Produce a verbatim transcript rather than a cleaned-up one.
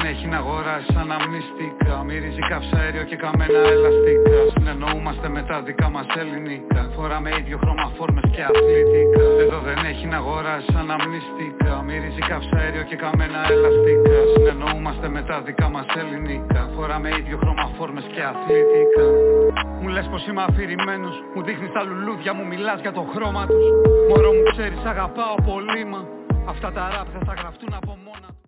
έχει να αγοράσει αναμνηστικά. Μυρίζει καυσαέριο και καμένα ελαστικά. Συνεννοούμαστε με τα δικά μας ελληνικά. Φοράμε ίδιο χρώμα φόρμες και αθλητικά. Εδώ δεν έχει να αγοράσει αναμνηστικά. Μυρίζει καυσαέριο και καμένα ελαστικά. Συνεννοούμαστε με τα δικά μας ελληνικά. Φοράμε ίδιο χρώμα φόρμες και αθλητικά. Μου λες πως είμαι αφηρημένος. Μου δείχνεις τα λουλούδια μου, μιλάς για το χρώμα τους. Μωρό μου ξέρεις αγαπάω πολύ, μα αυτά τα ράπ θα τα γραφτούν από μόνα.